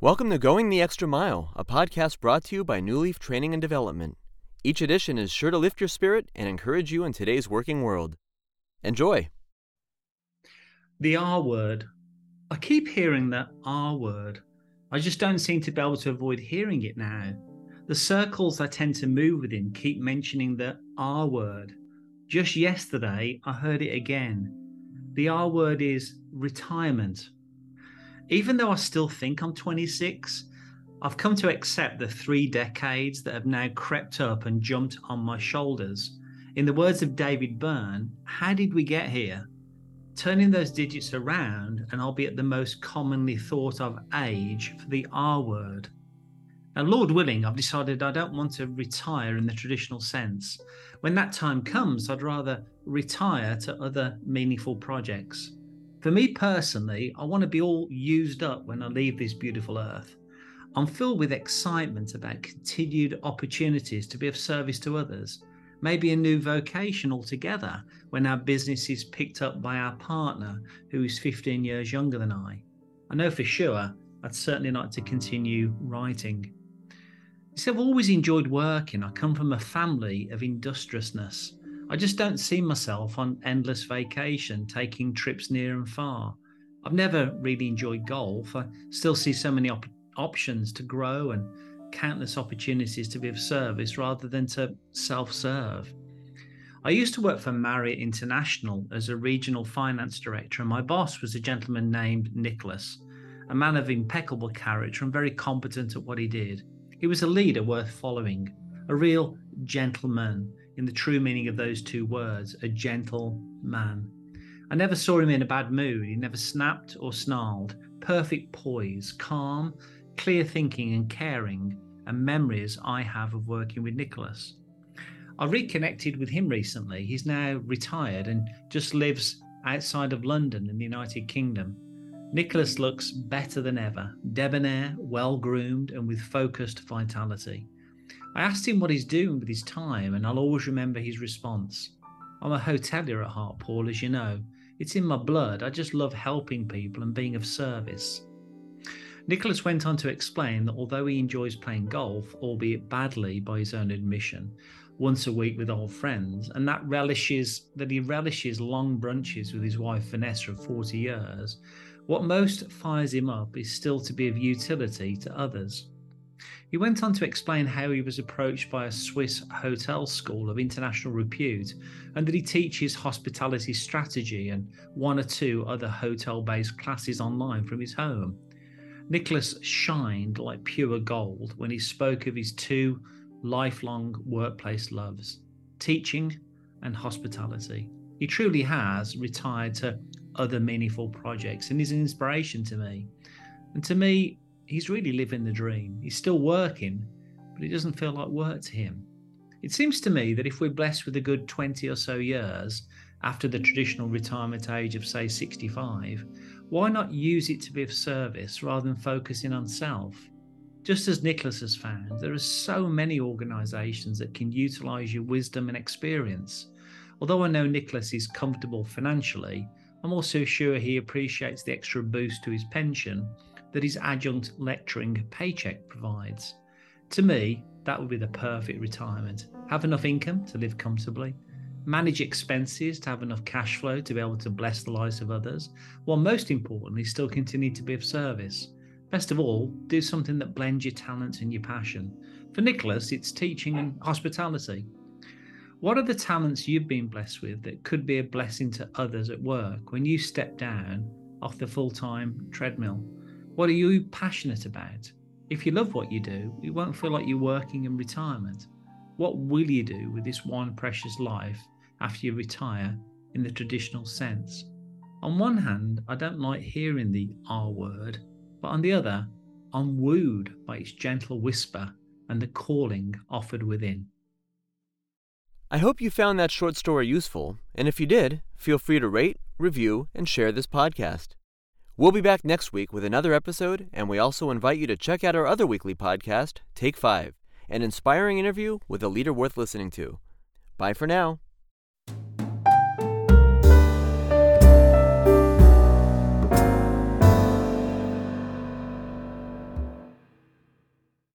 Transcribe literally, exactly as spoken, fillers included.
Welcome to Going the Extra Mile, a podcast brought to you by New Leaf Training and Development. Each edition is sure to lift your spirit and encourage you in today's working world. Enjoy. The R word. I keep hearing that R word. I just don't seem to be able to avoid hearing it now. The circles I tend to move within keep mentioning the R word. Just yesterday, I heard it again. The R word is retirement. Even though I still think I'm twenty-six, I've come to accept the three decades that have now crept up and jumped on my shoulders. In the words of David Byrne, how did we get here? Turning those digits around and I'll be at the most commonly thought of age for the R word. Now, Lord willing, I've decided I don't want to retire in the traditional sense. When that time comes, I'd rather retire to other meaningful projects. For me personally, I want to be all used up when I leave this beautiful earth. I'm filled with excitement about continued opportunities to be of service to others, maybe a new vocation altogether when our business is picked up by our partner who is fifteen years younger than I. I know for sure I'd certainly like to continue writing. You see, I've always enjoyed working. I come from a family of industriousness. I just don't see myself on endless vacation, taking trips near and far. I've never really enjoyed golf. I still see so many op- options to grow and countless opportunities to be of service rather than to self-serve. I used to work for Marriott International as a regional finance director, and my boss was a gentleman named Nicholas, a man of impeccable character and very competent at what he did. He was a leader worth following, a real gentleman in the true meaning of those two words, a gentle man. I never saw him in a bad mood. He never snapped or snarled. Perfect poise, calm, clear thinking and caring, and memories I have of working with Nicholas. I reconnected with him recently. He's now retired and just lives outside of London in the United Kingdom. Nicholas looks better than ever, debonair, well-groomed, and with focused vitality. I asked him what he's doing with his time, and I'll always remember his response. I'm a hotelier at heart, Paul, as you know. It's in my blood. I just love helping people and being of service. Nicholas went on to explain that although he enjoys playing golf, albeit badly by his own admission, once a week with old friends, and that relishes that he relishes long brunches with his wife Vanessa of forty years, what most fires him up is still to be of utility to others. He went on to explain how he was approached by a Swiss hotel school of international repute and that he teaches hospitality strategy and one or two other hotel-based classes online from his home. Nicholas shined like pure gold when he spoke of his two lifelong workplace loves, teaching and hospitality. He truly has retired to other meaningful projects and is an inspiration to me. And to me, he's really living the dream. He's still working, but it doesn't feel like work to him. It seems to me that if we're blessed with a good twenty or so years after the traditional retirement age of, say, sixty-five, why not use it to be of service rather than focusing on self? Just as Nicholas has found, there are so many organisations that can utilise your wisdom and experience. Although I know Nicholas is comfortable financially, I'm also sure he appreciates the extra boost to his pension that his adjunct lecturing paycheck provides. To me, that would be the perfect retirement. Have enough income to live comfortably, manage expenses to have enough cash flow to be able to bless the lives of others, while most importantly, still continue to be of service. Best of all, do something that blends your talents and your passion. For Nicholas, it's teaching and hospitality. What are the talents you've been blessed with that could be a blessing to others at work when you step down off the full-time treadmill? What are you passionate about? If you love what you do, you won't feel like you're working in retirement. What will you do with this one precious life after you retire in the traditional sense? On one hand, I don't like hearing the R word, but on the other, I'm wooed by its gentle whisper and the calling offered within. I hope you found that short story useful, and if you did, feel free to rate, review, and share this podcast. We'll be back next week with another episode, and we also invite you to check out our other weekly podcast, Take Five, an inspiring interview with a leader worth listening to. Bye for now.